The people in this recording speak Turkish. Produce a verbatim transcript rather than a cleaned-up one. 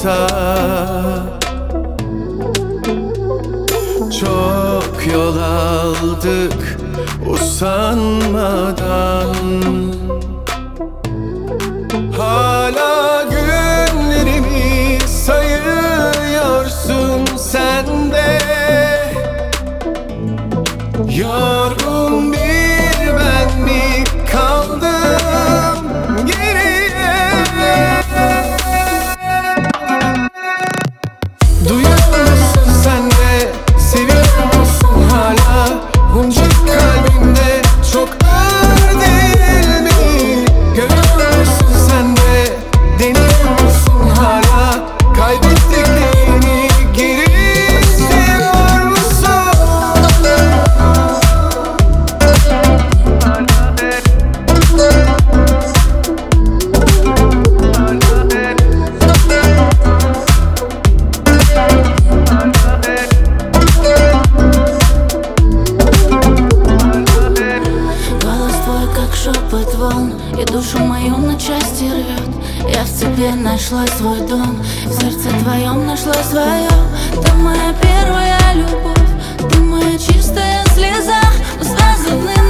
olsa. Çok yol aldık usanmadan. Hala günlerimi sayıyorsun sen de. Yorgun bir ben mi kaldım geriye? Duyuyor musun sen de? Seviyor musun hala? Bunca kalbimde çok ağır değil mi? Görüyor musun sen de? Deniyor musun hala? Kaybettiklerini geri istiyor musun? Голос твой, как шепот волн, и душу мою на части рвет. Я в тебе нашла свой дом, в сердце твоем нашла свое. Ты моя первая любовь, ты моя чистая слеза, мы связаны